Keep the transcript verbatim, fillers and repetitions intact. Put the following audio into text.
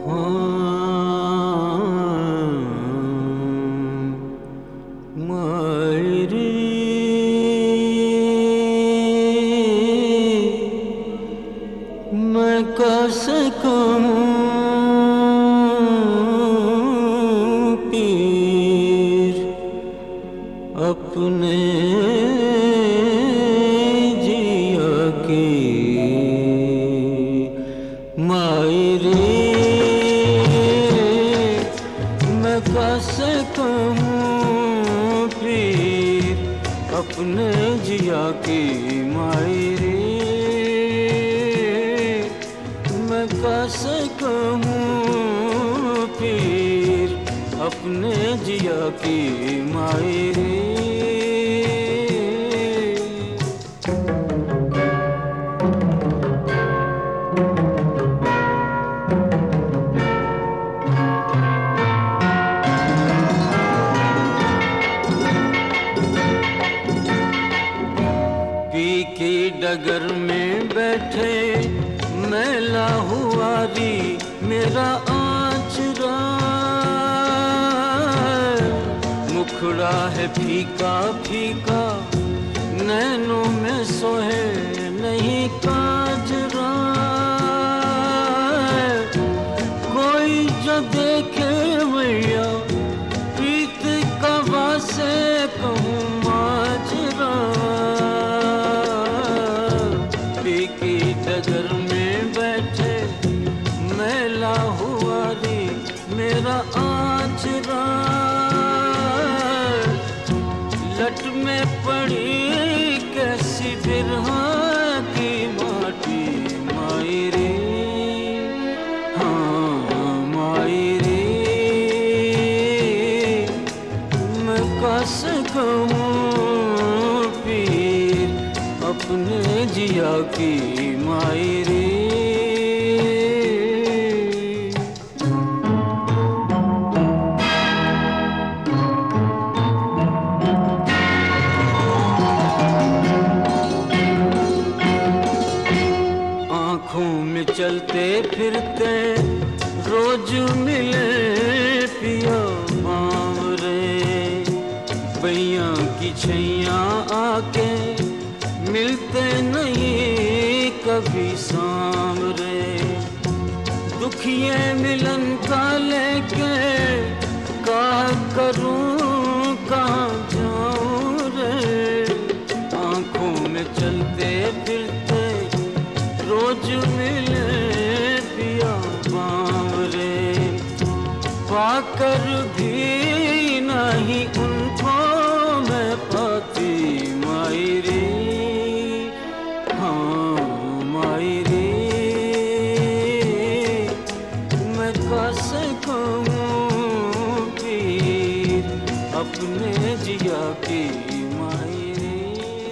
मायरे मैं कैसे कहूँ पीर अपने जिया की मायरे मैं कैसे कहूँ पीर अपने जिया की मायरे मैं कैसे कहूँ पीर अपने जिया की मायरे पी की डगर में बैठे मैला हुआ री मेरा आचरा मुखड़ा है फीका फीका नैनों में सोहे नहीं काजरा कोई जो देखे भैया प्रीत का वासे कहूँ माजरा पी की डगर में बैठे मैला हुआ रे मेरा आचरा लट में पड़ी कैसी बिरहा की माटी मायरे हाँ मायरे मैं कैसे कहूँ पीर अपने जिया की मायरे आँखों में चलते फिरते रोज मिले पिया बावरे बैया की छैया आके मिलते नहीं कभी सामरे दुखिए मिलन का लेके कहा करूं कहाँ जाऊं रे आँखों में चलते फिरते रोज मिले पिया बावरे पाकर भी नहीं उनको मैं पाती मायरे हाँ मायरे मैं कैसे कहूँ पीर अपने जिया की